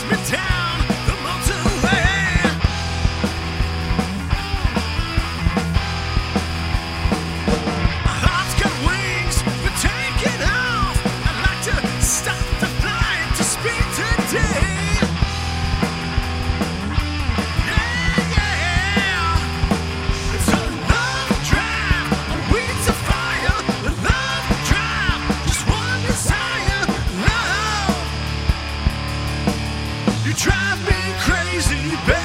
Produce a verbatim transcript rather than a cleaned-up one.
me down the motorway. My heart's got wings, but take it off. I'd like to stop the flight to speed today. Yeah, yeah. It's a long drive, a wings of fire. A long drive, just one desire, love. You drive me crazy, baby.